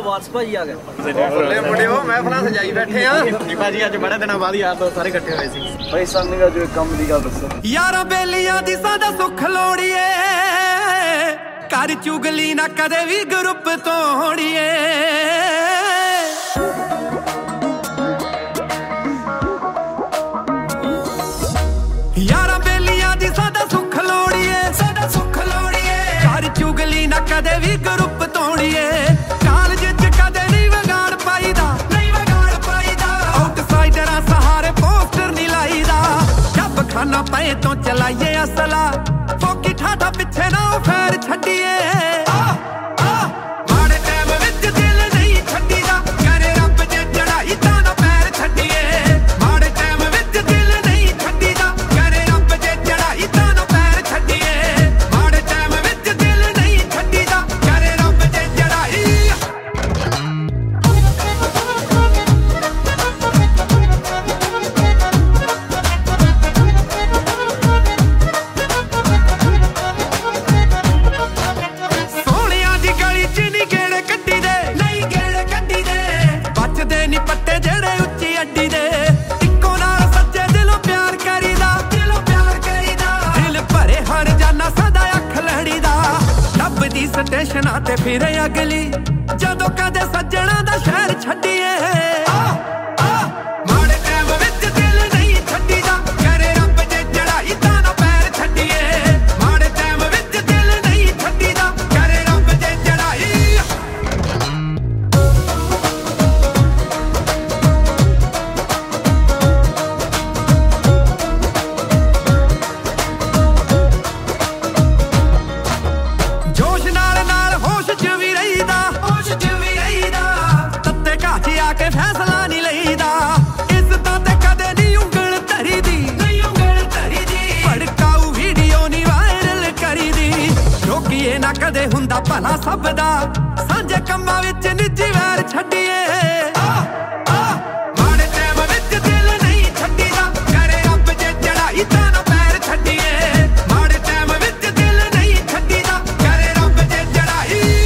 ਵਾਰਸ ਭਾਜੀ ਆ ਗਏ ਬੱਲੇ ਮੁੰਡਿਓ ਮਹਿਫਲਾਂ ਸਜਾਈ ਬੈਠੇ ਆ ਜੀ ਭਾਜੀ ਅੱਜ ਬੜੇ ਦਿਨਾਂ ਬਾਅਦ ਯਾਰ ਦੋਸਤ ਸਾਰੇ ਇਕੱਠੇ ਹੋਏ ਸੀ ਭਾਈ ਸਾਨੂੰ ਦਾ ਜੋ ਕੰਮ ਦੀ ਗੱਲ ਦੱਸੋ ਯਾਰਾਂ ਬੇਲੀਆਂ ਦੀ ਸਾਡਾ ਸੁੱਖ ਲੋੜੀਏ ਕਰ ਚੁਗਲੀ ਨਾ ਕਦੇ ਵੀ ਗਰੁੱਪ ਤੋੜੀਏ ਯਾਰਾਂ ਬੇਲੀਆਂ ਦੀ ਸਾਡਾ ਸੁੱਖ ਲੋੜੀਏ ਕਰ ਚੁਗਲੀ ਨਾ ਕਦੇ ਵੀ ਗਰੁੱਪ ਤੋੜੀਏ ਕਾਲਜ ਚ ਕਦੇ ਨਹੀਂ ਵਿਗਾੜ ਪਾਈਦਾ ਆਊਟਸਾਈਡਰਾਂ ਸਹਾਰੇ ਪੋਸਟਰ ਨਹੀਂ ਲਾਈਦਾ ਜੱਬ ਖਾਨਾ ਪਏ ਤੋਂ ਚਲਾਈਏ ਅਸਲਾ ਫੋਕੀ ਠਾਠਾ ਪਿੱਛੇ ਨਾ ਫੇਰ ਛੱਡੀਏ ਮਾੜੇ ਟਾਈਮ ਵਿੱਚ ਦਿਲ ਨਹੀਂ ਛੱਡੀਦਾ ਕਰੇ ਰੱਬ ਜੇ ਚੜਾਈ ਤਾਂ ਨਾ ਪੈਰ ਛੱਡੀਏ ਮਾੜੇ ਟਾਈਮ ਵਿੱਚ ਦਿਲ ਨਹੀਂ ਛੱਡੀਦਾ ਕਰੇ ਰੱਬ ਜੇ ਚੜਾਈ ਤਾਂ ਨਾ ਪੈਰ ਛੱਡੀਏ ਮਾੜੇ ਟਾਈਮ ਵਿੱਚ ਦਿਲ ਨਹੀਂ ਛੱਡੀਦਾ ਕਰੇ ਰੱਬ ਜੇ ਚੜਾਈ ਸੋਹਣਿਆਂ ਦੀ ਗਲੀ ਚ ਨਹੀਂ ਗੇੜੇ ਕੱਢੀ ਦੇ ਬਚਦੇ ਨਹੀਂ ਪੱਟੇ ਜਿਹੜੇ ਉੱਚੀ ਅੱਡੀ ਦੇ ਇੱਕੋ ਨਾਲ ਸੱਚੇ ਦਿਲੋਂ ਪਿਆਰ ਕਰੀਦਾ ਦਿਲ ਭਰੇ ਹਰ ਜਾਨਾ ਸਦਾ ਅੱਖ ਲੜੀਦਾ ਲੱਭਦੀ ਸਟੇਸ਼ਨਾਂ ਤੇ ਫਿਰੇ ਅਗਲੀ ਜਦੋਂ ਕਦੇ ਸੱਜਣਾ ਦਾ ਸ਼ਹਿਰ ਛੱਡੀਏ ਮਾੜੇ ਟਾਈਮ ਵਿੱਚ ਦਿਲ ਨਹੀਂ ਛੱਡੀਦਾ ਕਰੇ ਰੱਬ ਜੇ ਚੜਾਈ ਤਾਂ ਨਾ ਪੈਰ ਛੱਡੀਏ ਮਾੜੇ ਟਾਈਮ ਵਿੱਚ ਦਿਲ ਨਹੀਂ ਛੱਡੀਦਾ ਕਰੇ ਰੱਬ ਜੇ ਚੜਾਈ ਜੋਸ਼ ਨਾਲ ਹੋਸ਼ ਚ ਵੀ ਰਹੀਦਾ ਤੱਤੇ ਘਾਹ 'ਚ ਆ ਕੇ ਫੈਸਲਾ ਨਹੀਂ ਲਈਦਾ ਇੱਜ਼ਤਾਂ ਤੇ ਕਦੇ ਨਹੀਂ ਉਂਗਲ ਧਰੀਦੀ ਭੜਕਾਊ ਵੀਡੀਓ ਨਹੀਂ ਵਾਇਰਲ ਕਰੀਦੀ ਰੋਕੀਏ ਨਾ ਕਦੇ ਹੁੰਦਾ ਭਲਾ ਸਭ ਦਾ ਸਾਂਝੇ ਕੰਮਾਂ ਵਿੱਚ ਨਿੱਜੀ ਵੈਰ ਛੱਡੀਏ ਮਾੜੇ ਟਾਈਮ ਵਿੱਚ ਦਿਲ ਨਹੀਂ ਛੱਡੀਦਾ ਕਰੇ ਰੱਬ ਜੇ ਚੜਾਈ ਤਾਂ ਨਾ ਪੈਰ ਛੱਡੀਏ ਮਾੜੇ ਟਾਈਮ ਵਿੱਚ ਦਿਲ ਨਹੀਂ ਛੱਡੀਦਾ ਕਰੇ ਰੱਬ ਜੇ ਚੜਾਈ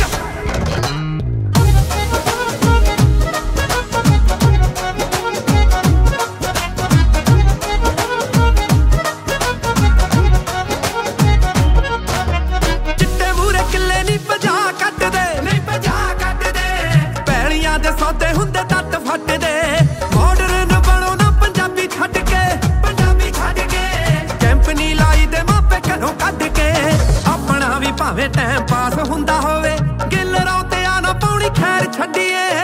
ਚਿੱਟੇ ਮੂਰੇ ਕਿੱਲੇ ਨਹੀਂ ਭਜਾ ਕੱਟਦੇ ਪੈਲੀਆਂ ਦੇ ਸੌਦੇ ਹੁੰਦੇ ਤੱਤ ਫੱਟਦੇ ਮਾਡਰਨ ਬਣੋ ਨਾ ਪੰਜਾਬੀ ਛੱਡ ਕੇ ਕੈਂਪ ਨਹੀਂ ਲਾਈ ਦੇ ਮਾਪੇ ਘਰੋਂ ਕੱਢ ਕੇ ਆਪਣਾ ਵੀ ਭਾਵੇਂ ਟਾਈਮ ਪਾਸ ਹੁੰਦਾ ਹੋਵੇ ਗਿੱਲ ਰੌਂ ਤੇ ਆ ਨਾ ਪਾਉਣੀ ਖੈਰ ਛੱਡੀਏ